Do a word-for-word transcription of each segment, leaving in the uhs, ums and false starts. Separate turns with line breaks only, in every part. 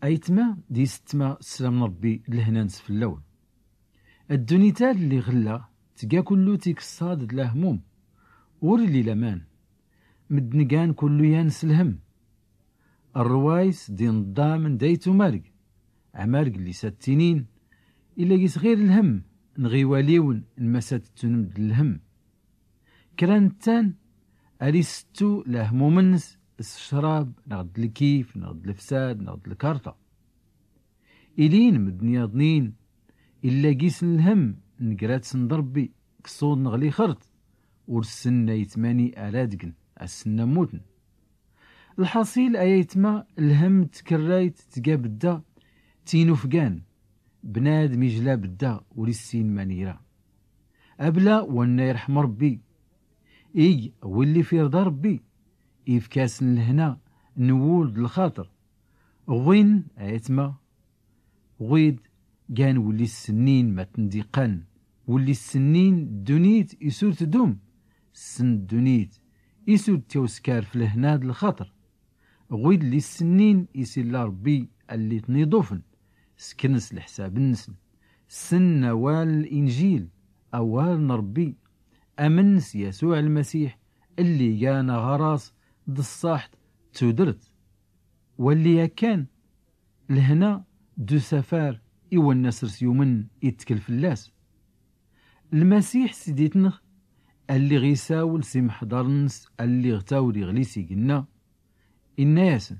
أيتما دي ستما السلام ربي لهنا نسف اللون الدنيتال اللي غلا تقا كلو تيك الصاد الهموم ورلي لمان مدنقان كلو يانس الهم الروايس دي نضامن دايتو مارق عمارق اللي ساتينين إلا قيس غير الهم نغي واليون المسات تنمد الهم كرانتان أريستو لهمو منس الشراب نغد الكيف نغد الفساد نغد الكارطة إلين مدنيا ضنين إلا قيس الهم نقرات سندربي كصود نغلي خرط ورسنا يتماني أرادقن السنة موتن الحصيل أيتما الهم تكرايت تقابدا تينو فقان بناد ميجلا بدا ورسين مانيرا أبلا وانا يرحم ربي إيج واللي في رضا ربي إفكاس لهنا نولد الخاطر غوين أيتما غويد كان ولي السنين ما تنديقان ولي السنين دونيت يسور تدوم سن دونيت يسور تيوسكار في الهناد الخاطر غويد لي السنين يسير ربي اللي تنيضوفن سكنس لحساب النسن سن نوال الإنجيل أوال نربي أمنس يسوع المسيح اللي جانا غراس ضصاحت تودرت واللي كان لهنا دو سفار إيوا النسر سيومن يتكل فلاس المسيح سيديتنخ اللي غيساول سمح دارنس اللي غتاوري غليسي قلنا إنا ياسن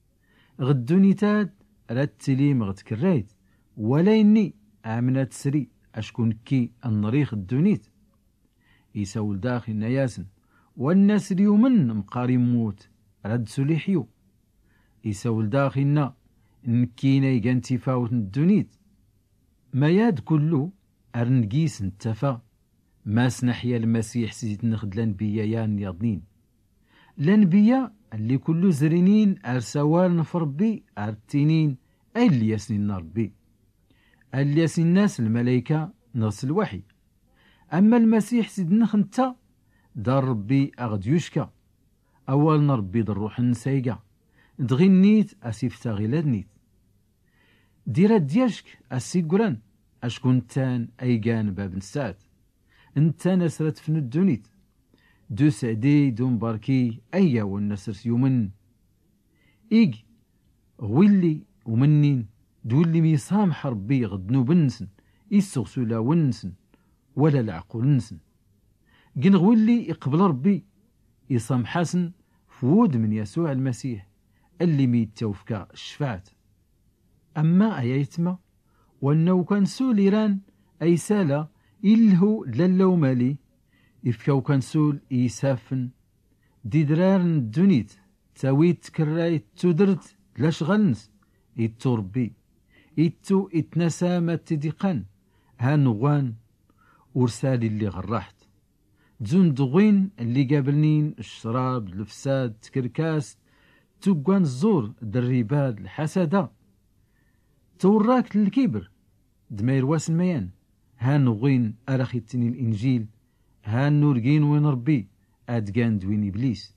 غدونيتات راد تليم غتكرايت ولا إني عمنات سري أشكون كي النريخ الدونيت يساول داخل إنا ياسن والناس اليومن مقاري موت راد سليحيو يساول داخلنا نكينا يقان تفاوت الدونيت ما ياد كله أرنقيس نتفا ما سنحيا المسيح سيد نخد لنبيا يان يضنين لنبيا اللي كله زرينين أرسوال نفربي أرتينين أي اللي ياسنين ربي اللي ياسن الناس الملايكة نغس الوحي أما المسيح سيد نخنتا دار ربي أغد يشكا أول نربي در روح نسايقا دغنيت أسيفتا غيلادنيت ديرات دياشك أسيقران أشكون تان أيقان باب نسات انتا نسرت فن الدونيت دو سعدي دون باركي أيا والنسر يومن إيج غويلي ومنين دولي ميصام حربي غدنو بنسن إيسوغسو لا ونسن ولا العقول نسن جن غويلي يقبل ربي يصام حسن فود من يسوع المسيح اللي ميتوفكا الشفاعت أما أيتما وأنه كان سول إيران أي سالة إلهو للو مالي إفكاو كان سول إيسافن دي درارن الدونيت تاويت كرايت تودرت لاش غنس إتو ربي إتو إتنسامت تديقان هانوغان ورسالي اللي غراحت تزون دغوين اللي قابلنين الشراب الفساد تكركاس توقان الزور دريباد الحسادة توراك للكبر دمير واس الميان هانو غين أرخي تني الإنجيل هانو رقين وين ربي أدقان دوين إبليس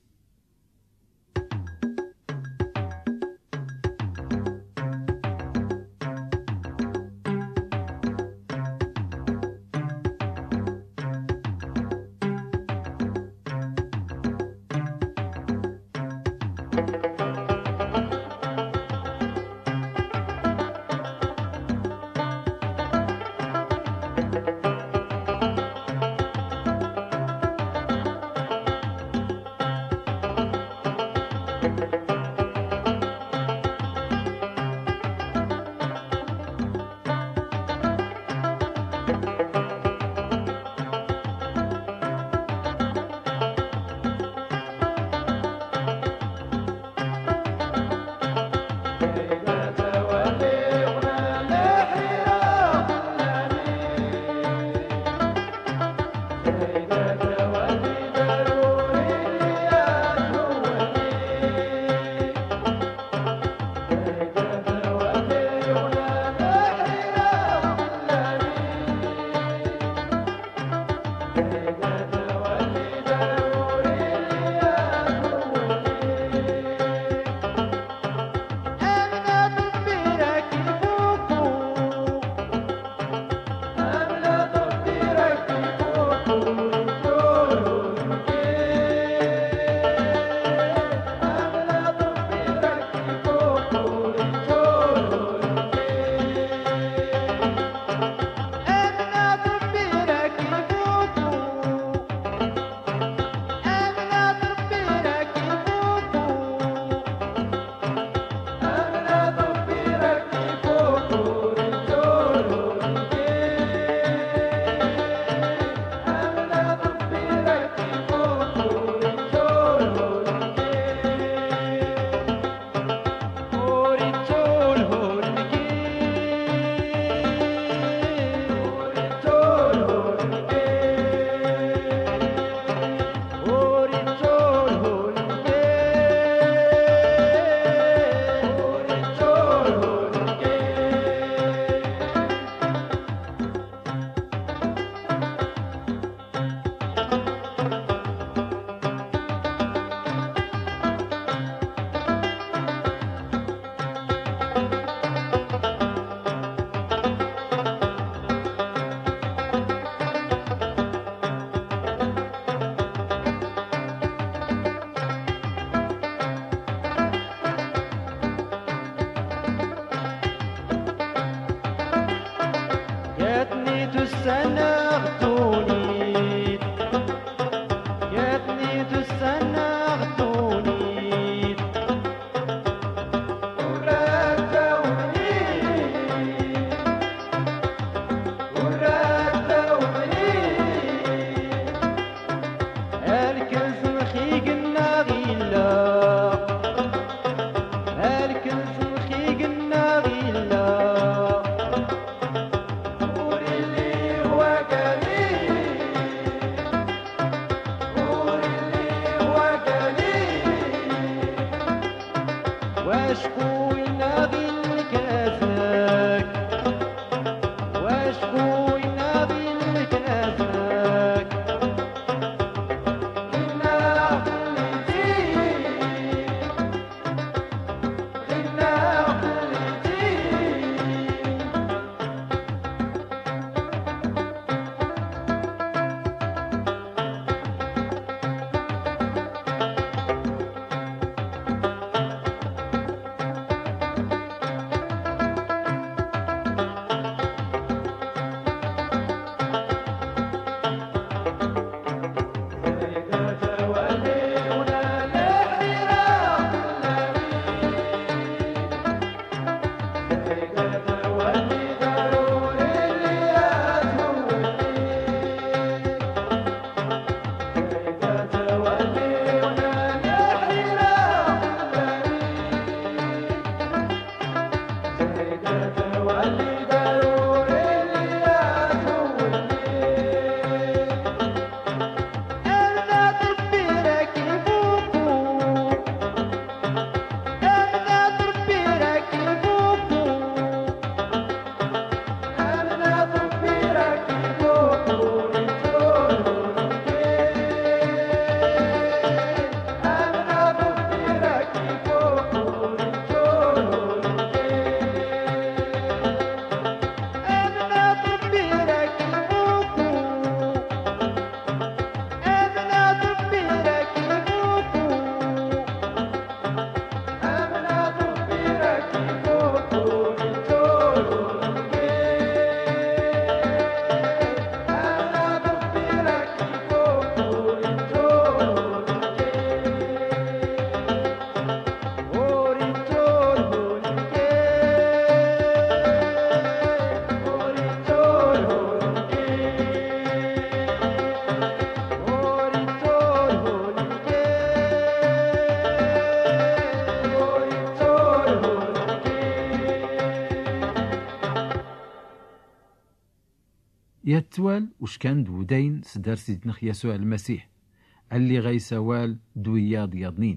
يا التوال وش كان دودين سدار سيدنا يسوع المسيح اللي غيسوال دويا ضياضنين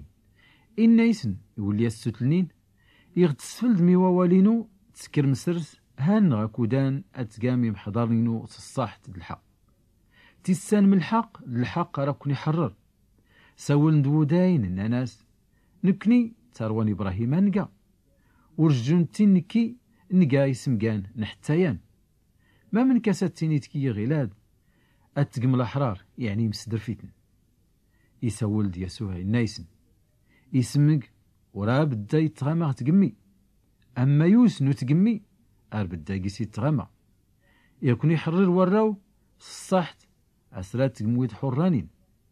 إن يسن يولي السوتلنين يغتسفل دمي ووالينو تسكر مسرس هان غاكودان أتقامي محضرينو تصاحت الحق تيسان من الحق الحق راكني حرر سول دودين الناس نكني تروان إبراهيم نقا ورجون تنكي نقا يسمقان نحتايان ما من كاساتيني تكي غلاد أتقم الأحرار يعني مسدر فيتن يسولد يسوع النايسن يسمق ورا بدا يتغامى تقمي أما يوسنو تقمي أر بدا يسي يتغامى يكون يحرر وراو الصحت أسرات تقمويد حرانين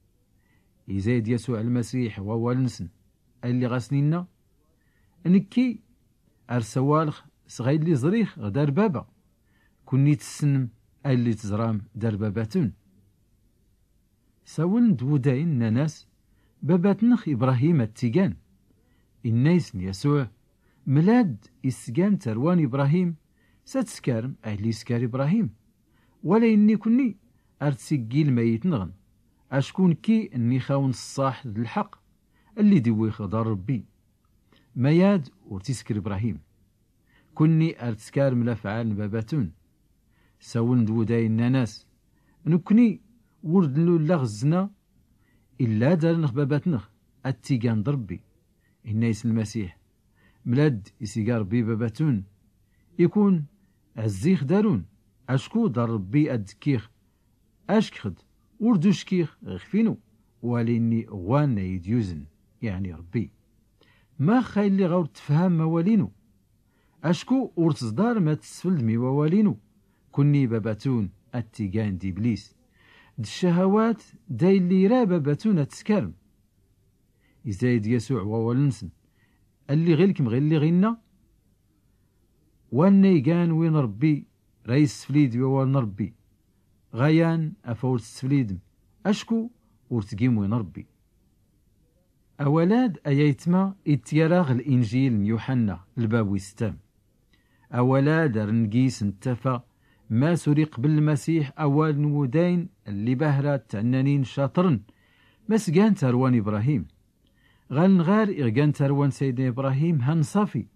يزايد يسوع المسيح وهو النسن اللي غاسنينا نكي أر سوالخ صغير لي زريخ غدار بابا كوني تسنم اللي تزرام دار باباتون ساول دوداين ناس باباتنخ إبراهيم التيجان الناس يسوع ملاد إسجان تروان إبراهيم ساتسكارم أهلي سكار إبراهيم ولا إني كني أرتسجي الميت نغن أشكون كي إني خاون الصاح للحق اللي دوي خضار ربي مياد ورتسكر إبراهيم كني أرتسكار ملافعال باباتون ساول دوداين ناس نكني ورد لو لغزنا إلا دار نخ باباتنخ التيجان ضربي الناس المسيح ملاد يسيقار بي باباتون يكون عزيخ دارون أشكو دار ربي أدكيخ أشكخد وردو شكيخ غفينو وليني غوانا يديوزن يعني ربي ما خايل لي غور تفهم موالينو أشكو ورتصدار ما تسفلد مي ووالينو كني باباتون التيجان دي إبليس د الشهوات داي اللي رابا باتونا تسكرم يزايد يسوع وولنسن اللي غيركم غير اللي غينا وانا يقان وين ربي رئيس فليد ووالن ربي غيان أفول السفليدم أشكو ورتقيم وين ربي أولاد أيتما إتيراغ الإنجيل يوحنا الباب ويستام أولاد رنقيس انتفى ما سرق بالمسيح أول نودين اللي بهرات تعنانين شاطرن مسقان تروان إبراهيم غال نغار إغان تروان سيدنا إبراهيم هنصافي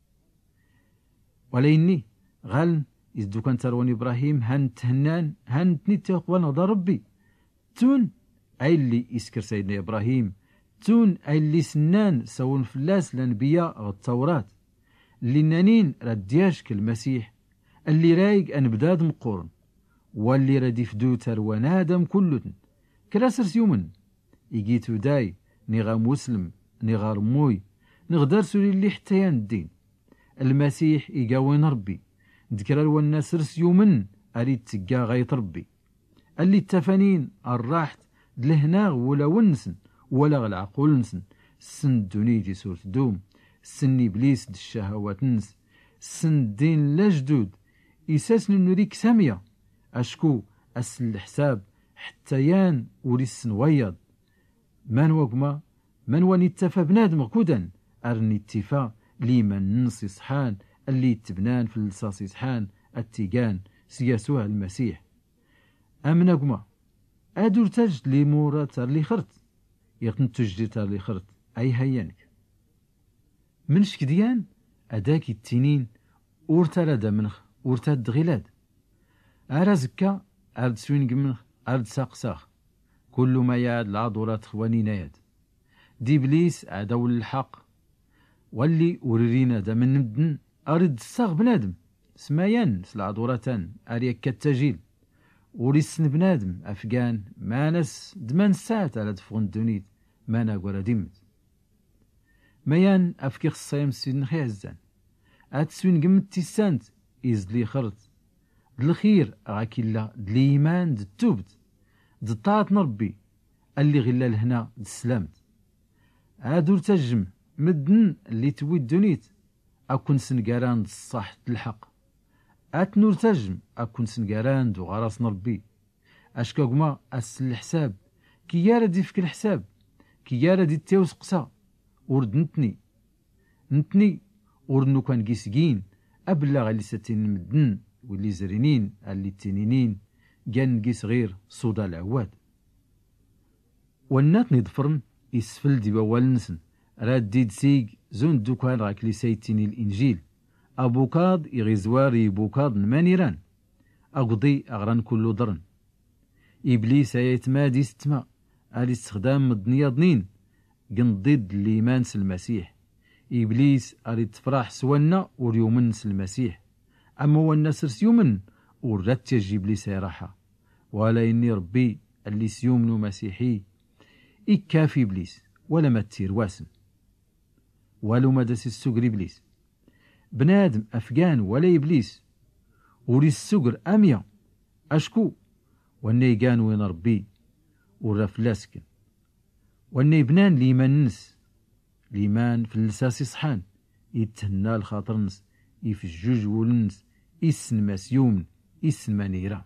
وليني غال إذ كان تروان إبراهيم هن تهنان هن تنتقوى نظر ربي تون أي اللي يسكر سيدنا إبراهيم تون أي اللي سنان سون فلاس الأنبياء التوراة اللي نانين ردياش كالمسيح اللي رايق أن بداد مقورن واللي ردي فدو تروان آدم كلتن كراسر سيومن إيجيتو داي نغا مسلم نغا رموي نغدر سولي اللي حتى الدين المسيح إيقاوين ربي ذكر الناس رسيومن أريد تقا غايت ربي اللي التفانين الراحت لهنا ولا ونسن ولا غالعقول نسن سن دونيتي سورة دوم سن إبليس د الشهوات نس سن الدين لا جدود إساسن نريك سامية أشكو أسن الحساب حتى يان وريسن ويض من وقما من وان اتفى بنادم غكودا أرني اتفا لمن نصي صحان اللي تبنان في الصاصي صحان التيجان سياسوها المسيح أمنا قما أدور تجد لي مورا تر لي خرت يقن تجدي تر لي خرت أي هيانك من شكديان أداك التنين أورتا لدى منخ أورتا الدغيلاد أرازكا أرد سوين قمنخ أرد ساق ساق كل ما ياد العضورات خواني نايد دي إبليس عدو الحق واللي ورينا دا من ندن أرد الساق بنادم سمايان سلعضورتان أريك كالتجيل وريسن بنادم أفغان ما نس دمان ساعت على دفغن دونيت ما ناقورا ديمت ميان أفكي خصايم سيدن خيزان أتسوين قمت تيسانت إز لي خرط دالخير غاكيلا دليمان دتوبت دطاعت نربي اللي غلا لهنا دسلامت هادور تجم مدن اللي تويد دونيت أكون سنقاران الصح الحق أتنور تجم أكون سنقاران دو غراس نربي أشكا قما أس الحساب كي يارا دي فك الحساب كي يارا دي تيوس قسا ورد نتني نتني ورد نو كان قيسقين أبلغ اللي ستين مدن واللي زرينين اللي تنينين جان قيس غير صودا العواد والنات نضفرن يسفل دي بوالنسن راد ديد سيق زون دوكان راك لي سيتيني الإنجيل أبوكاد يغيزواري بوكاد نمانيران أقضي أغران كله درن إبليس يتمادي ستما على استخدام الدنيا ضنين قنضد الإيمان المسيح إبليس أريد تفرح سوانا وريومن المسيح أما والناس رسيومن ورات يجيب لي سيراحة ولا إني ربي اللي سيومنو مسيحي إكافي إبليس ولا ما تير واسم ولو ما داس السجر إبليس بنادم أفغان ولا إبليس وري السجر أميا أشكو واني كان وين ربي ورافلاسكن واني بنان ليمان نس ليمان في اللساس صحان يتهنى الخاطر نس يفجوج ولنس يسن مسيوم يسن منيرة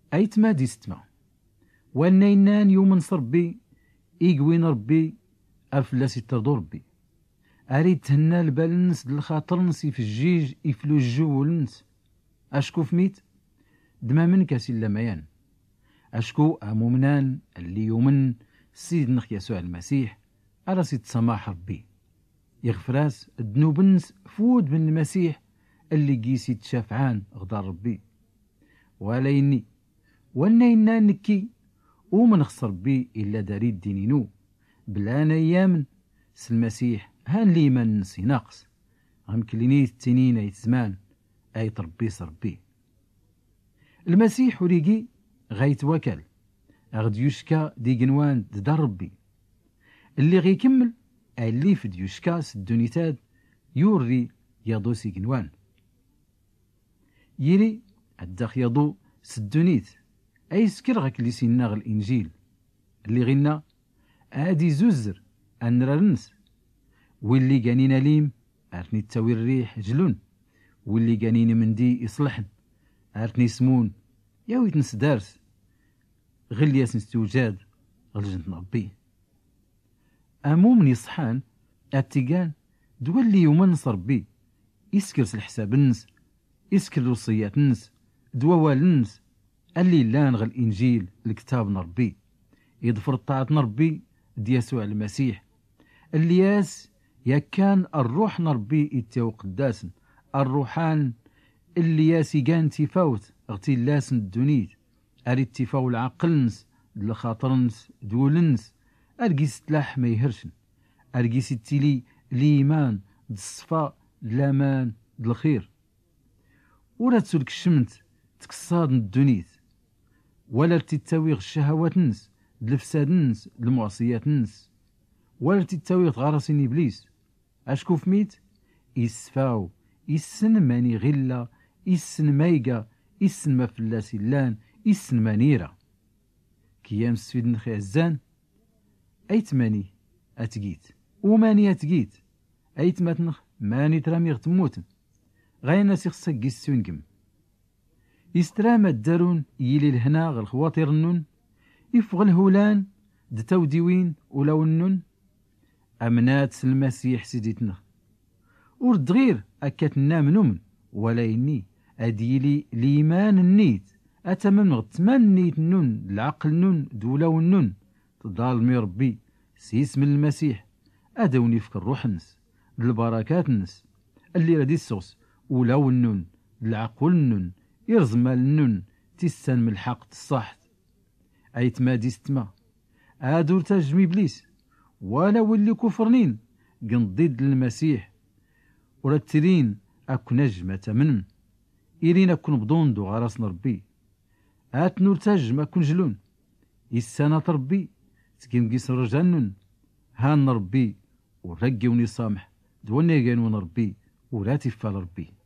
أيت ما دي ستما وانينان يومن ربي إيقوين ربي أفلاس يتردو ربي أريد تهنا البالنس د الخاطر نسي في الجيج يفلو الجو ولنس أشكو فميت دما من كاسي اللميان أشكو أمومنان اللي يومن سيدنا يسوع المسيح على سيد سماح ربي يغفراس الذنوبنس فود من المسيح اللي قيسي تشافعان غدار ربي وليني ونينا نكي ومن خسر بي إلا داريد دينينو بلا نيامن سالمسيح هان لي من نسي ناقص غم كلينيت تنين ايت زمان اي تربي سربي المسيح وريقي غايت وكل اغد يشكا دي قنوان دار ربي اللي غيكمل اللي في ديوشكا سدونيتاد يوري يضو سي قنوان يلي الدخ يضو سدونيت اي سكر غاك اللي سيناغ الانجيل اللي غينا ادي زوزر ان رنس واللي قانينا ليم ارتني تساوي الريح جلون واللي قانينا مندي يصلحن ارتني سمون يا ويتنس دارس غل ياسن استوجاد غلجنت ربي امو من يصحان اتيقان دولي يومنص ربي يسكرس الحساب النس يسكر الوصيات النس دواوال النس اللي لان غل الانجيل الكتاب نربي يضفر الطاعة نربي دي يسوع المسيح اللي ياس يا كان الروح نربي يتيو قداسن الروحان اللي ياسي كان تفاوت اغتي لاسن الدونيت اريد تفاو العقلنس دلخاطرنس دولنس ارقيس تلاح ما يهرشن ارقيس التيلي ليمان دالصفاء دلامان دالخير ولا تسولك الشمت تكصاد الدونيت ولا تتاويغ الشهوات نس دالفساد نس دالمعصيات نس ولا تتاويغ غارسين ابليس اشكو فميت يسفاو يسن ماني غلا يسن مايقا يسن ما فلاسي لان يسن مانيرا كيام سفيد نخي عزان ايت ماني اتقيت وماني اتقيت ايت ماتنخ ماني ترامي غتموتن غاينا سيخصك جيسونكم يسترامى الدارون يلي الهنا غا الخواطر النون يفغ الهولان دتاوديوين ولاو النون امنات المسيح سيديتنا ورد غير اكاتنا منومن ولا يني اديلي ليمان النيت اتمم غتمان نيت النون العقل نون دولاو النون تضالمي ربي سيسم المسيح ادوني فك الروح النس البركات النس اللي ردي السوس ولاو النون العقل النون يرزمال النون تيسان من الحق الصحت ايت ما ديستما ادور تجمي بليس ولا ولي كفرنين قنضيد المسيح ورترين اكو نجمة منن إلين أكون بدون دو غارسنا ربي آت نرتاج ما كون جلون يسانا ربي تكين قيس رجانن هان ربي ورقي ونصامح دوني قانون ربي ولا تفال ربي